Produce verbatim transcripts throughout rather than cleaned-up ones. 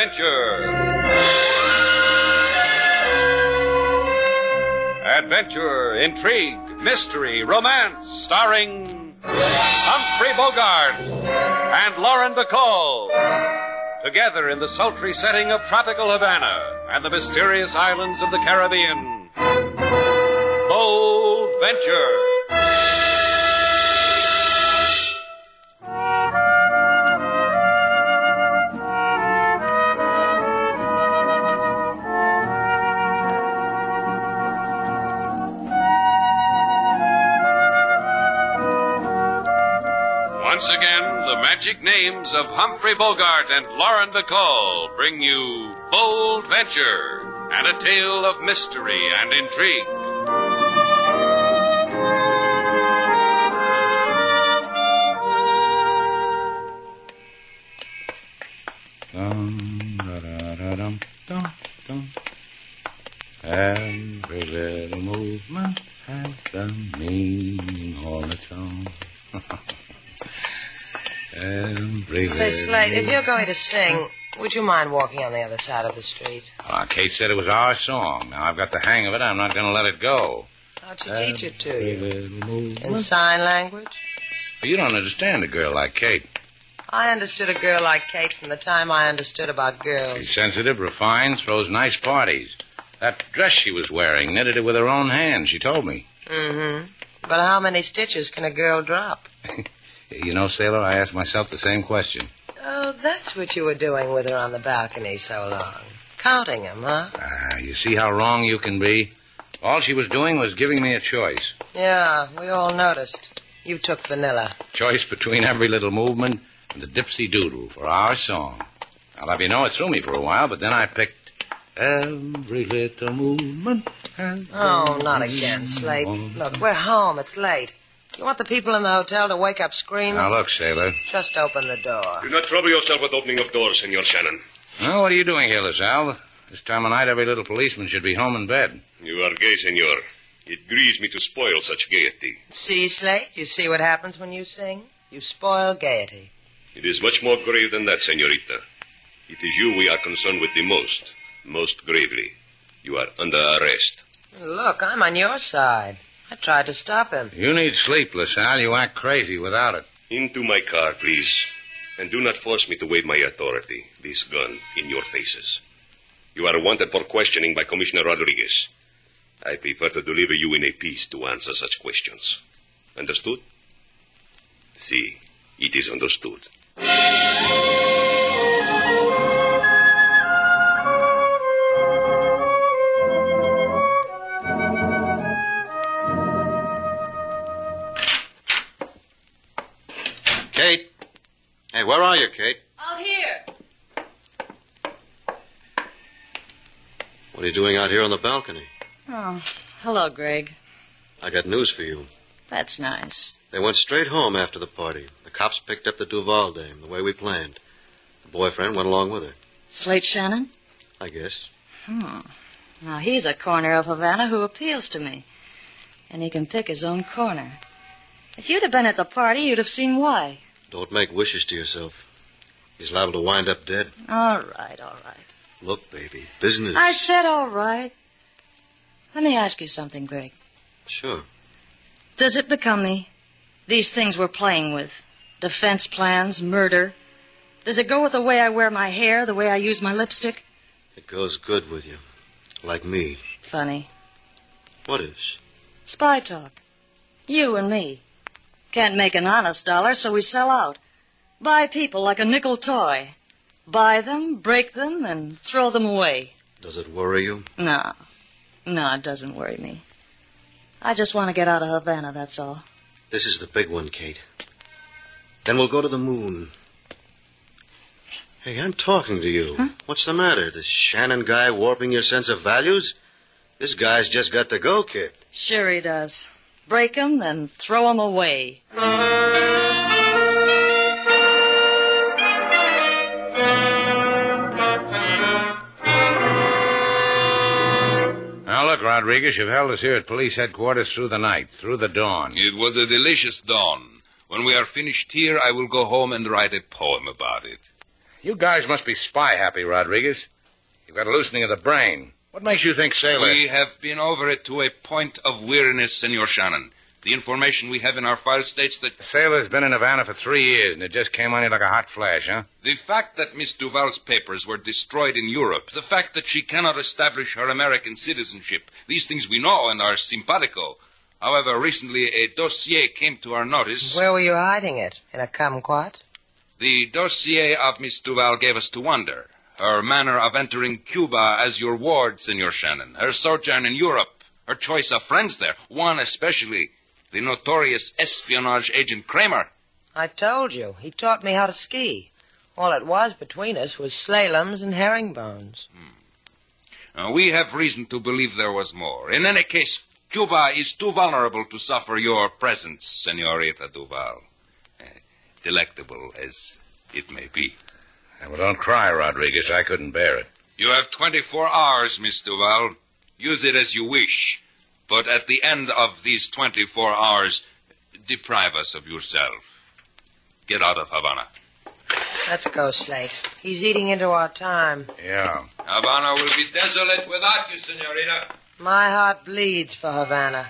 Adventure. Adventure, intrigue, mystery, romance, starring Humphrey Bogart and Lauren Bacall. Together in the sultry setting of tropical Havana and the mysterious islands of the Caribbean. Bold Venture. Once again, the magic names of Humphrey Bogart and Lauren Bacall bring you Bold Venture and a tale of mystery and intrigue. Dum, da, da, da, dum, dum, dum. Every little movement has a meaning all its own. Every Say, Slate, if you're going to sing, would you mind walking on the other side of the street? Uh, Kate said it was our song. Now I've got the hang of it. I'm not going to let it go. How'd she teach it to you? In sign language? Well, you don't understand a girl like Kate. I understood a girl like Kate from the time I understood about girls. She's sensitive, refined, throws nice parties. That dress she was wearing, knitted it with her own hands, she told me. Mm-hmm. But how many stitches can a girl drop? You know, Sailor, I asked myself the same question. Oh, that's what you were doing with her on the balcony so long. Counting them, huh? Ah, you see how wrong you can be? All she was doing was giving me a choice. Yeah, we all noticed. You took vanilla. Choice between every little movement and the dipsy doodle for our song. I'll have you know it threw me for a while, but then I picked every little movement. And oh, not again, Slate. Look, we're home. It's late. You want the people in the hotel to wake up screaming? Now, look, Sailor. Just open the door. Do not trouble yourself with opening of doors, Senor Shannon. Well, what are you doing here, LaSalle? This time of night, every little policeman should be home in bed. You are gay, senor. It grieves me to spoil such gaiety. See, Slate? You see what happens when you sing? You spoil gaiety. It is much more grave than that, senorita. It is you we are concerned with the most. Most gravely. You are under arrest. Look, I'm on your side. I tried to stop him. You need sleep, LaSalle. You act crazy without it. Into my car, please. And do not force me to wave my authority, this gun, in your faces. You are wanted for questioning by Commissioner Rodriguez. I prefer to deliver you in a piece to answer such questions. Understood? Si, it is understood. Kate? Hey, where are you, Kate? Out here. What are you doing out here on the balcony? Oh, hello, Greg. I got news for you. That's nice. They went straight home after the party. The cops picked up the Duval dame, the way we planned. The boyfriend went along with her. Slate Shannon? I guess. Hmm. Now, he's a corner of Havana who appeals to me. And he can pick his own corner. If you'd have been at the party, you'd have seen why. Don't make wishes to yourself. He's liable to wind up dead. All right, all right. Look, baby, business. I said all right. Let me ask you something, Greg. Sure. Does it become me? These things we're playing with. Defense plans, murder. Does it go with the way I wear my hair, the way I use my lipstick? It goes good with you. Like me. Funny. What is? Spy talk. You and me. Can't make an honest dollar, so we sell out. Buy people like a nickel toy. Buy them, break them, and throw them away. Does it worry you? No. No, it doesn't worry me. I just want to get out of Havana, that's all. This is the big one, Kate. Then we'll go to the moon. Hey, I'm talking to you. Huh? What's the matter? This Shannon guy warping your sense of values? This guy's just got to go, kid. Sure he does. Break 'em, then throw 'em away. Now, look, Rodriguez, you've held us here at police headquarters through the night, through the dawn. It was a delicious dawn. When we are finished here, I will go home and write a poem about it. You guys must be spy-happy, Rodriguez. You've got a loosening of the brain. What makes you think Sailor... We have been over it to a point of weariness, Senor Shannon. The information we have in our file states that... Sailor's been in Havana for three years, and it just came on you like a hot flash, huh? The fact that Miss Duval's papers were destroyed in Europe, the fact that she cannot establish her American citizenship, these things we know and are simpatico. However, recently a dossier came to our notice... Where were you hiding it? In a kumquat? The dossier of Miss Duval gave us to wonder. Her manner of entering Cuba as your ward, Senor Shannon. Her sojourn in Europe. Her choice of friends there. One especially, the notorious espionage agent Kramer. I told you. He taught me how to ski. All it was between us was slaloms and herringbones. Hmm. Uh, we have reason to believe there was more. In any case, Cuba is too vulnerable to suffer your presence, Senorita Duval. Uh, delectable as it may be. Well, don't cry, Rodriguez. I couldn't bear it. You have twenty-four hours, Miss Duval. Use it as you wish. But at the end of these twenty-four hours, deprive us of yourself. Get out of Havana. Let's go, Slate. He's eating into our time. Yeah. Havana will be desolate without you, Senorita. My heart bleeds for Havana.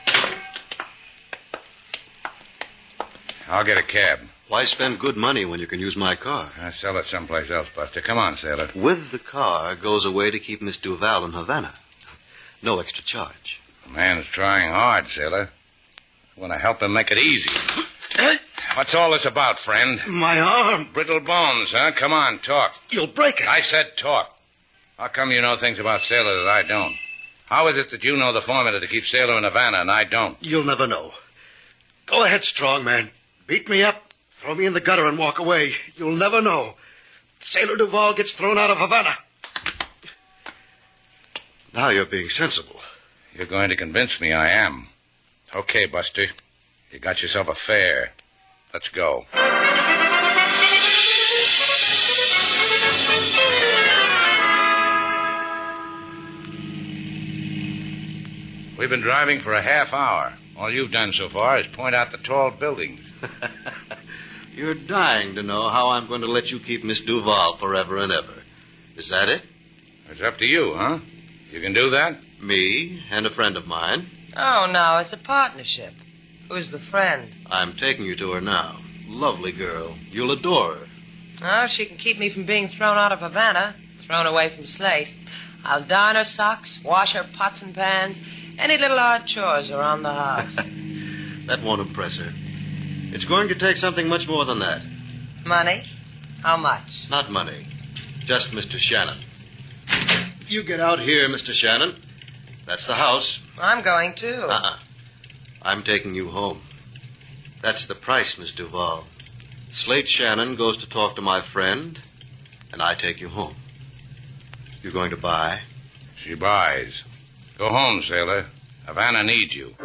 I'll get a cab. Why spend good money when you can use my car? I'll sell it someplace else, Buster. Come on, Sailor. With the car goes a way to keep Miss Duval in Havana. No extra charge. The man's trying hard, Sailor. I want to help him make it easy. What's all this about, friend? My arm. Brittle bones, huh? Come on, talk. You'll break it. I said talk. How come you know things about Sailor that I don't? How is it that you know the formula to keep Sailor in Havana and I don't? You'll never know. Go ahead, strong man. Beat me up. Throw me in the gutter and walk away. You'll never know. Sailor Duval gets thrown out of Havana. Now you're being sensible. You're going to convince me I am. Okay, Buster. You got yourself a fare. Let's go. We've been driving for a half hour. All you've done so far is point out the tall buildings. You're dying to know how I'm going to let you keep Miss Duval forever and ever. Is that it? It's up to you, huh? You can do that? Me and a friend of mine. Oh, no, it's a partnership. Who's the friend? I'm taking you to her now. Lovely girl. You'll adore her. Oh, she can keep me from being thrown out of Havana, thrown away from Slate. I'll darn her socks, wash her pots and pans, any little odd chores around the house. That won't impress her. It's going to take something much more than that. Money? How much? Not money. Just Mister Shannon. You get out here, Mister Shannon. That's the house. I'm going, too. Uh-uh. I'm taking you home. That's the price, Miss Duval. Slate Shannon goes to talk to my friend, and I take you home. You going to buy? She buys. Go home, Sailor. Havana needs you.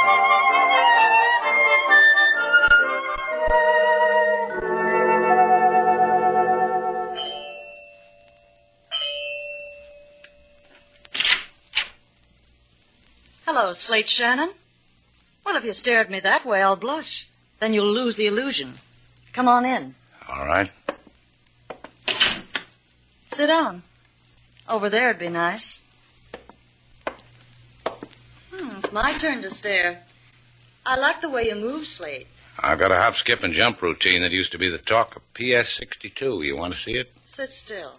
Hello, Slate Shannon. Well, if you stare at me that way, I'll blush. Then you'll lose the illusion. Come on in. All right. Sit down. Over there'd be nice. Hmm, it's my turn to stare. I like the way you move, Slate. I've got a hop, skip, and jump routine that used to be the talk of P S sixty-two. You want to see it? Sit still.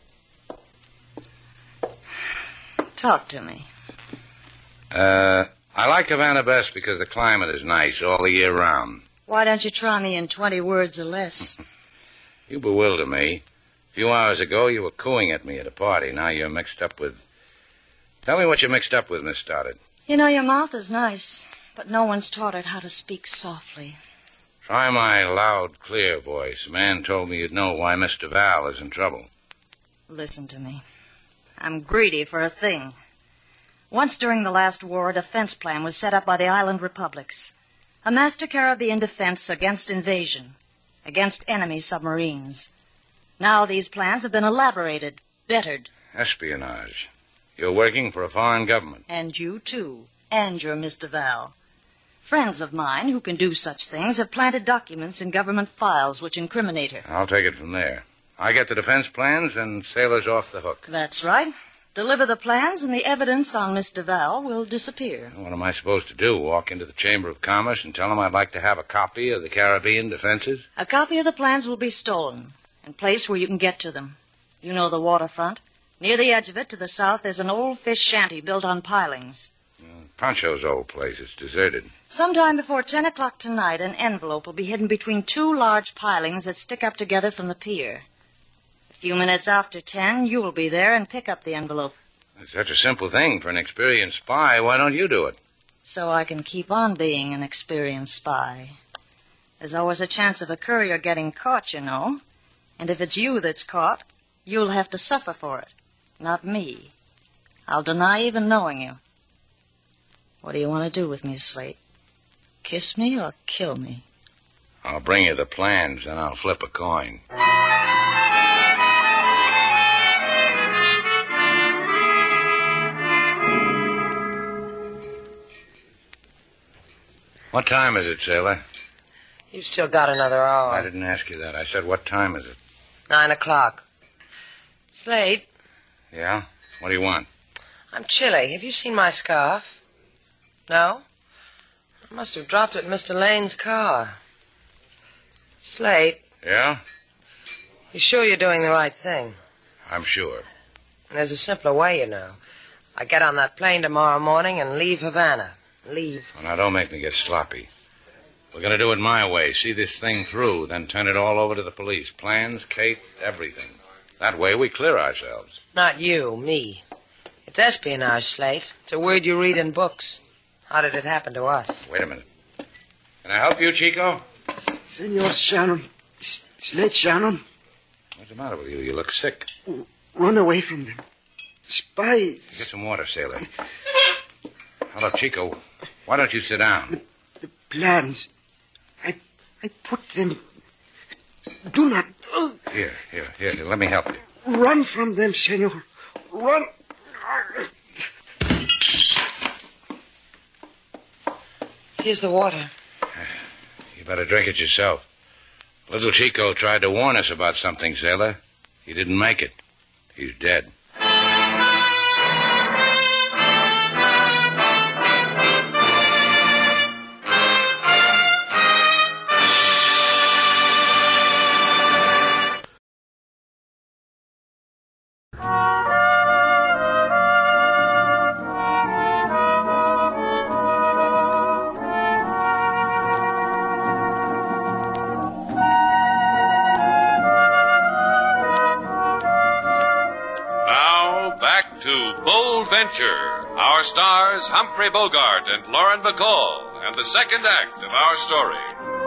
Talk to me. Uh, I like Havana best because the climate is nice all the year round. Why don't you try me in twenty words or less? You bewilder me. A few hours ago, you were cooing at me at a party. Now you're mixed up with... Tell me what you're mixed up with, Miss Stoddard. You know, your mouth is nice, but no one's taught it how to speak softly. Try my loud, clear voice. A man told me you'd know why Mister Val is in trouble. Listen to me. I'm greedy for a thing. Once during the last war, a defense plan was set up by the island republics. A master Caribbean defense against invasion, against enemy submarines. Now these plans have been elaborated, bettered. Espionage. You're working for a foreign government. And you, too. And your Mister Val. Friends of mine who can do such things have planted documents in government files which incriminate her. I'll take it from there. I get the defense plans and Sailor's off the hook. That's right. Deliver the plans and the evidence on Miss Duval will disappear. What am I supposed to do? Walk into the Chamber of Commerce and tell them I'd like to have a copy of the Caribbean defenses? A copy of the plans will be stolen and placed where you can get to them. You know the waterfront. Near the edge of it, to the south, there's an old fish shanty built on pilings. Pancho's old place. It's deserted. Sometime before ten o'clock tonight, an envelope will be hidden between two large pilings that stick up together from the pier. A few minutes after ten, you will be there and pick up the envelope. It's such a simple thing for an experienced spy. Why don't you do it? So I can keep on being an experienced spy. There's always a chance of a courier getting caught, you know. And if it's you that's caught, you'll have to suffer for it, not me. I'll deny even knowing you. What do you want to do with me, Slate? Kiss me or kill me? I'll bring you the plans, then I'll flip a coin. What time is it, Sailor? You've still got another hour. I didn't ask you that. I said, what time is it? Nine o'clock. Slate. Yeah? What do you want? I'm chilly. Have you seen my scarf? No? I must have dropped it in Mister Lane's car. Slate. Yeah? You sure you're doing the right thing? I'm sure. There's a simpler way, you know. I get on that plane tomorrow morning and leave Havana. Leave. Well, now, don't make me get sloppy. We're going to do it my way. See this thing through, then turn it all over to the police. Plans, Kate, everything. That way we clear ourselves. Not you, me. It's espionage, Slate. It's a word you read in books. How did it happen to us? Wait a minute. Can I help you, Chico? Senor Shannon. S- Slate Shannon. What's the matter with you? You look sick. Run away from them. Spies. Get some water, Sailor. Hello, Chico. Why don't you sit down? The, the plans. I I put them... Do not... Uh, Here, here, here, here. Let me help you. Run from them, senor. Run. Here's the water. You better drink it yourself. Little Chico tried to warn us about something, Sailor. He didn't make it. He's dead. Our stars, Humphrey Bogart and Lauren Bacall, and the second act of our story.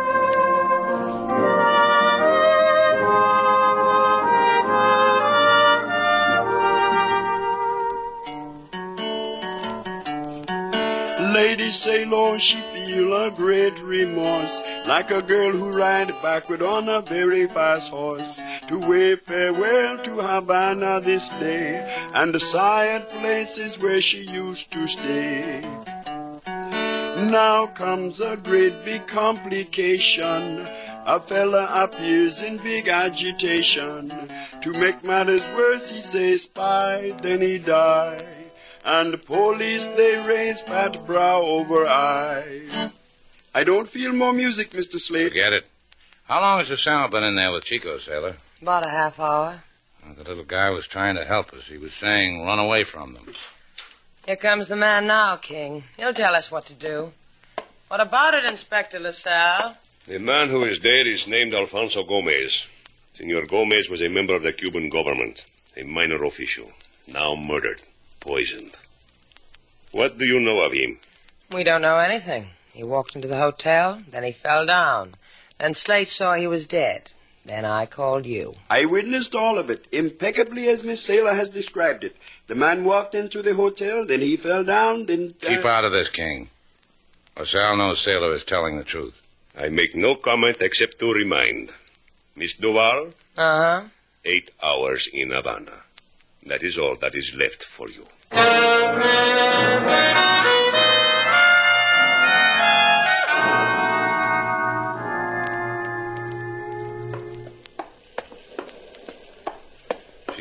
Lady Sailor, she feel a great remorse, like a girl who ride backward on a very fast horse, to wave farewell to Havana this day, and the sad places where she used to stay. Now comes a great big complication. A fella appears in big agitation. To make matters worse, he says spy, then he die. And the police, they raise fat brow over eye. I don't feel more music, Mister Slate. Forget it. How long has the Sal been in there with Chico, Sailor? About a half hour. Well, the little guy was trying to help us. He was saying, run away from them. Here comes the man now, King. He'll tell us what to do. What about it, Inspector LaSalle? The man who is dead is named Alfonso Gomez. Senor Gomez was a member of the Cuban government, a minor official, now murdered. Poisoned. What do you know of him? We don't know anything. He walked into the hotel, then he fell down. Then Slate saw he was dead. Then I called you. I witnessed all of it, impeccably as Miss Sailor has described it. The man walked into the hotel, then he fell down, then... Uh... Keep out of this, King. LaSalle knows Sailor is telling the truth. I make no comment except to remind. Miss Duval? Uh-huh. Eight hours in Havana. That is all that is left for you.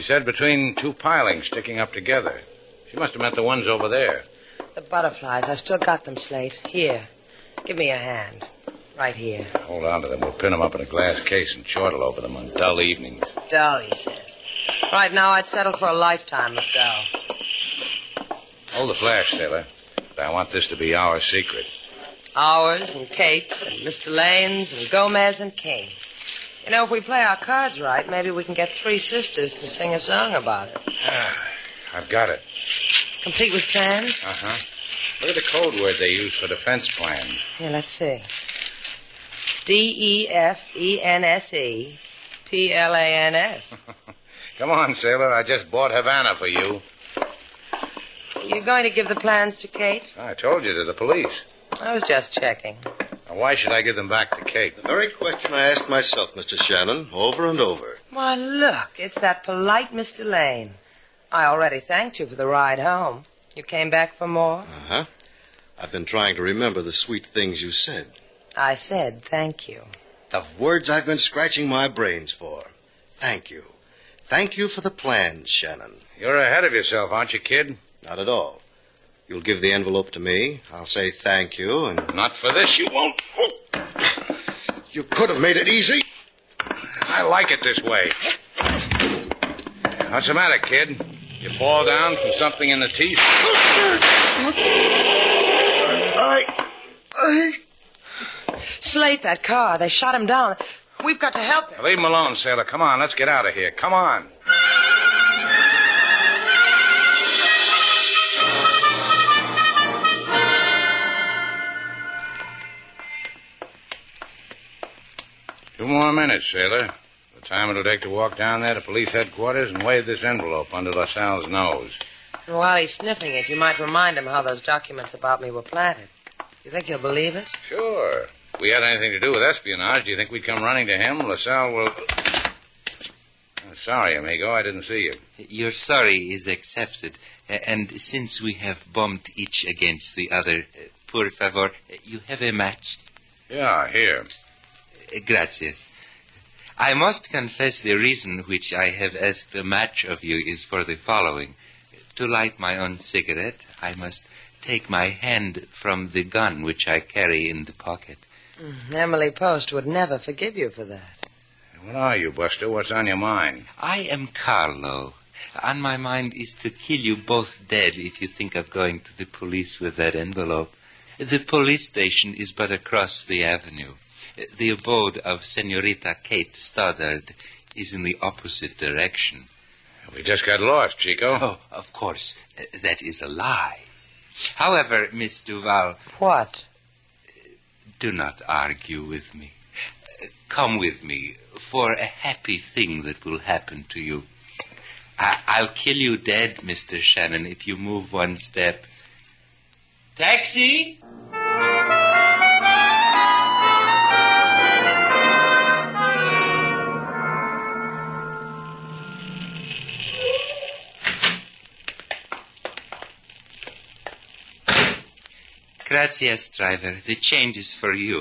said between two pilings sticking up together. She must have meant the ones over there. The butterflies. I've still got them, Slate. Here. Give me a hand. Right here. Hold on to them. We'll pin them up in a glass case and chortle over them on dull evenings. Dull, he says. Right now, I'd settle for a lifetime of dull. Hold the flash, sailor. But I want this to be our secret. Ours and Kate's and Mister Lane's and Gomez and King. You know, if we play our cards right, maybe we can get three sisters to sing a song about it. Ah, I've got it. Complete with plans? Uh-huh. Look at the code word they use for defense plan. Here, let's see. D E F E N S E P L A N S. Come on, sailor. I just bought Havana for you. You're going to give the plans to Kate? I told you, to the police. I was just checking. Now, why should I give them back to Kate? The very question I asked myself, Mister Shannon, over and over. Why, look, it's that polite Mister Lane. I already thanked you for the ride home. You came back for more? Uh-huh. I've been trying to remember the sweet things you said. I said thank you. The words I've been scratching my brains for. Thank you. Thank you for the plans, Shannon. You're ahead of yourself, aren't you, kid? Not at all. You'll give the envelope to me. I'll say thank you, and... Not for this, you won't. You could have made it easy. I like it this way. What's the matter, kid? You fall down from something in the teeth? I... I... Slate, that car. They shot him down. We've got to help him. Leave him alone, sailor. Come on, let's get out of here. Come on. Two more minutes, sailor. The time it'll take to walk down there to police headquarters and wave this envelope under LaSalle's nose. And while he's sniffing it, you might remind him how those documents about me were planted. You think he'll believe it? Sure. If we had anything to do with espionage, do you think we'd come running to him? LaSalle will... Oh, sorry, amigo, I didn't see you. Your sorry is accepted. Uh, and since we have bumped each against the other, uh, por favor, uh, you have a match? Yeah, here. Uh, gracias. I must confess the reason which I have asked a match of you is for the following. To light my own cigarette, I must take my hand from the gun which I carry in the pocket. Mm, Emily Post would never forgive you for that. What are you, Buster? What's on your mind? I am Carlo. On my mind is to kill you both dead if you think of going to the police with that envelope. The police station is but across the avenue. The abode of Senorita Kate Stoddard is in the opposite direction. We just got lost, Chico. Oh, of course. Uh, that is a lie. However, Miss Duval... What? Do not argue with me. Uh, come with me for a happy thing that will happen to you. I- I'll kill you dead, Mister Shannon, if you move one step. Taxi! Gracias, driver. The change is for you.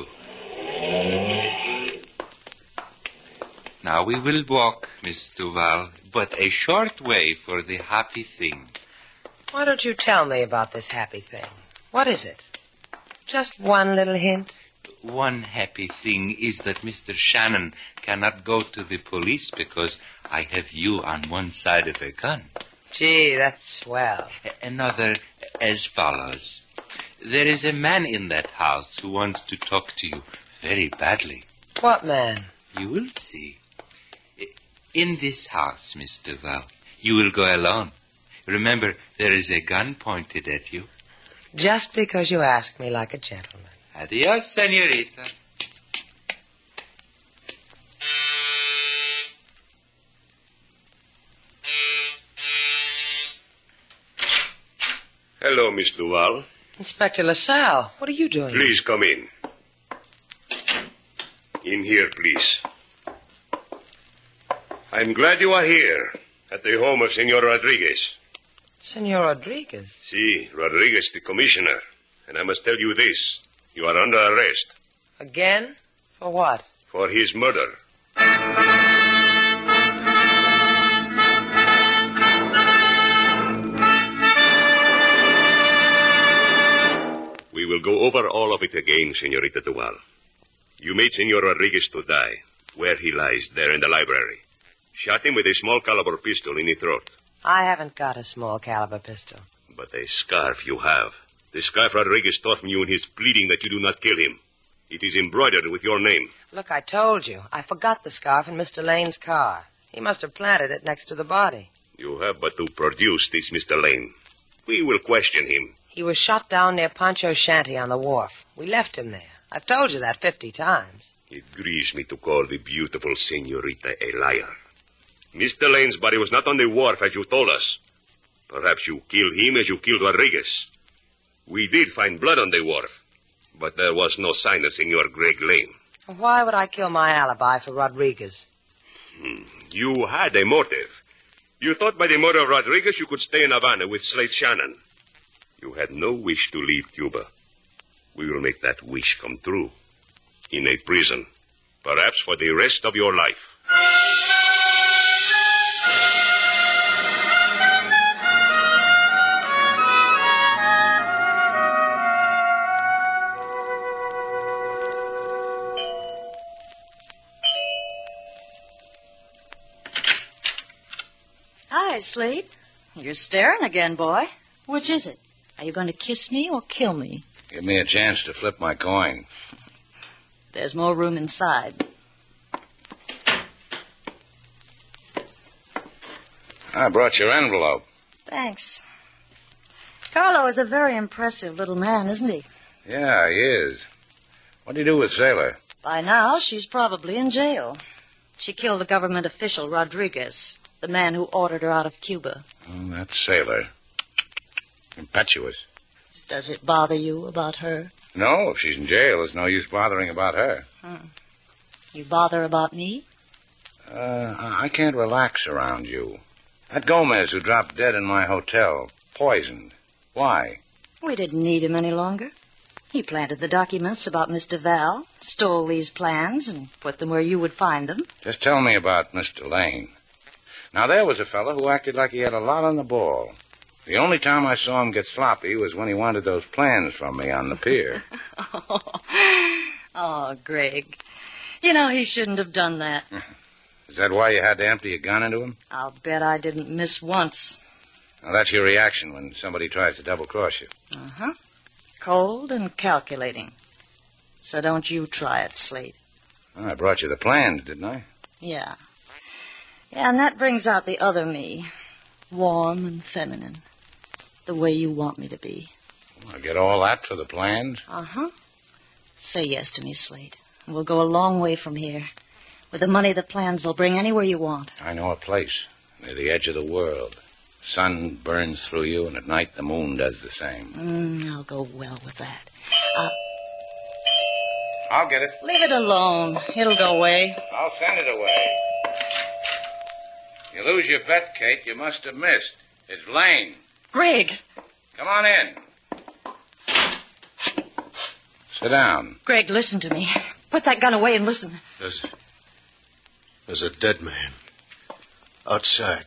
Now we will walk, Miss Duval, but a short way for the happy thing. Why don't you tell me about this happy thing? What is it? Just one little hint? One happy thing is that Mister Shannon cannot go to the police because I have you on one side of a gun. Gee, that's swell. Another as follows. There is a man in that house who wants to talk to you very badly. What man? You will see. In this house, Miss Duval, you will go alone. Remember, there is a gun pointed at you. Just because you ask me like a gentleman. Adios, senorita. Hello, Miss Duval. Inspector LaSalle, what are you doing? Please come in. In here, please. I'm glad you are here, at the home of Senor Rodriguez. Senor Rodriguez? Si, Rodriguez, the commissioner. And I must tell you this. You are under arrest. Again? For what? For his murder. will go over all of it again, Senorita Duval. You made Senor Rodriguez to die, where he lies, there in the library. Shot him with a small caliber pistol in the throat. I haven't got a small caliber pistol. But a scarf you have. The scarf Rodriguez tore from you in his pleading that you do not kill him. It is embroidered with your name. Look, I told you. I forgot the scarf in Mister Lane's car. He must have planted it next to the body. You have but to produce this Mister Lane. We will question him. He was shot down near Pancho's shanty on the wharf. We left him there. I've told you that fifty times. It grieves me to call the beautiful Senorita a liar. Mister Lane's body was not on the wharf, as you told us. Perhaps you killed him as you killed Rodriguez. We did find blood on the wharf, but there was no sign of Senor Greg Lane. Why would I kill my alibi for Rodriguez? Hmm. You had a motive. You thought by the murder of Rodriguez you could stay in Havana with Slate Shannon. You had no wish to leave Cuba. We will make that wish come true. In a prison. Perhaps for the rest of your life. Hi, Slate. You're staring again, boy. Which is it? Are you going to kiss me or kill me? Give me a chance to flip my coin. There's more room inside. I brought your envelope. Thanks. Carlo is a very impressive little man, isn't he? Yeah, he is. What do you do with Sailor? By now, she's probably in jail. She killed a government official, Rodriguez, the man who ordered her out of Cuba. Oh, that Sailor. Impetuous. Does it bother you about her? No, if she's in jail, there's no use bothering about her. Hmm. You bother about me? Uh, I can't relax around you. That Gomez who dropped dead in my hotel, poisoned. Why? We didn't need him any longer. He planted the documents about Miss Duval, stole these plans, and put them where you would find them. Just tell me about Mister Lane. Now, there was a fellow who acted like he had a lot on the ball. The only time I saw him get sloppy was when he wanted those plans from me on the pier. oh. oh, Greg. You know, he shouldn't have done that. Is that why you had to empty a gun into him? I'll bet I didn't miss once. Now, that's your reaction when somebody tries to double-cross you. Uh-huh. Cold and calculating. So don't you try it, Slate. Well, I brought you the plans, didn't I? Yeah. Yeah, and that brings out the other me. Warm and feminine. The way you want me to be. Well, I get all that for the plans? Uh-huh. Say yes to me, Slate. And we'll go a long way from here. With the money the plans will bring anywhere you want. I know a place. Near the edge of the world. Sun burns through you, and at night the moon does the same. Mm, I'll go well with that. Uh, I'll get it. Leave it alone. It'll go away. I'll send it away. You lose your bet, Kate. You must have missed. It's Lane. Greg. Come on in. Sit down. Greg, listen to me. Put that gun away and listen. There's, there's a dead man. Outside.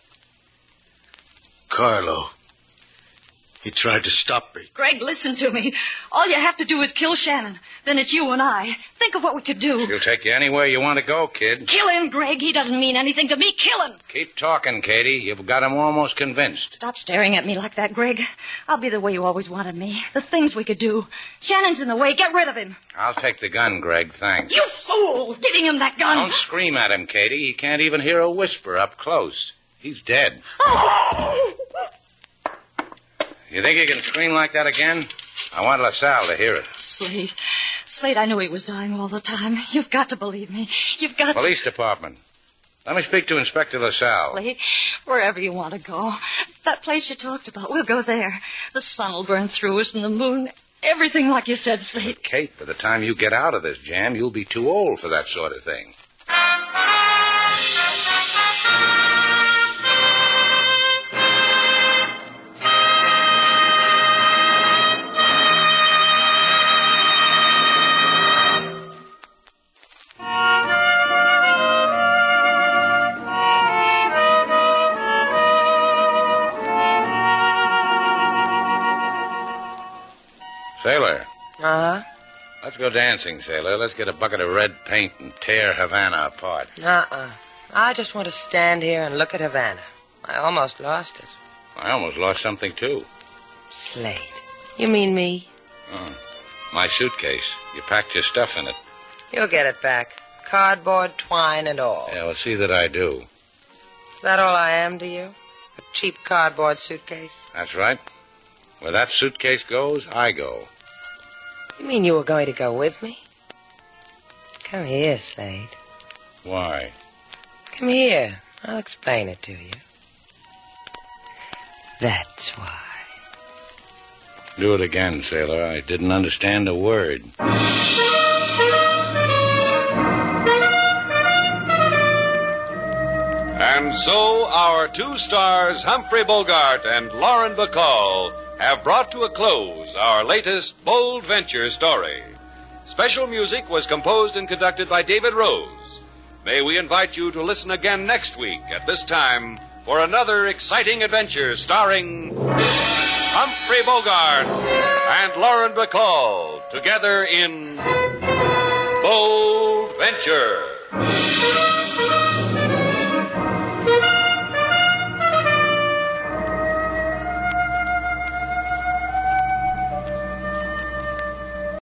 Carlo. He tried to stop me. Greg, listen to me. All you have to do is kill Shannon. Then it's you and I. Think of what we could do. He'll take you anywhere you want to go, kid. Kill him, Greg. He doesn't mean anything to me. Kill him. Keep talking, Katie. You've got him almost convinced. Stop staring at me like that, Greg. I'll be the way you always wanted me. The things we could do. Shannon's in the way. Get rid of him. I'll take the gun, Greg. Thanks. You fool! Giving him that gun. Don't scream at him, Katie. He can't even hear a whisper up close. He's dead. Oh! You think you can scream like that again? I want LaSalle to hear it. Slate. Slate, I knew he was dying all the time. You've got to believe me. You've got Police to... Department. Let me speak to Inspector LaSalle. Slate, wherever you want to go. That place you talked about, we'll go there. The sun will burn through us and the moon. Everything like you said, Slate. But Kate, by the time you get out of this jam, you'll be too old for that sort of thing. Sailor. Uh-huh. Let's go dancing, sailor. Let's get a bucket of red paint and tear Havana apart. Uh-uh. I just want to stand here and look at Havana. I almost lost it. I almost lost something, too. Slade. You mean me? Oh, my suitcase. You packed your stuff in it. You'll get it back. Cardboard, twine, and all. Yeah, well, see that I do. Is that all I am to you? A cheap cardboard suitcase? That's right. Where that suitcase goes, I go. You mean you were going to go with me? Come here, Slade. Why? Come here. I'll explain it to you. That's why. Do it again, sailor. I didn't understand a word. And so our two stars, Humphrey Bogart and Lauren Bacall, have brought to a close our latest bold venture story. Special music was composed and conducted by David Rose. May we invite you to listen again next week at this time for another exciting adventure starring Humphrey Bogart and Lauren Bacall together in Bold Venture.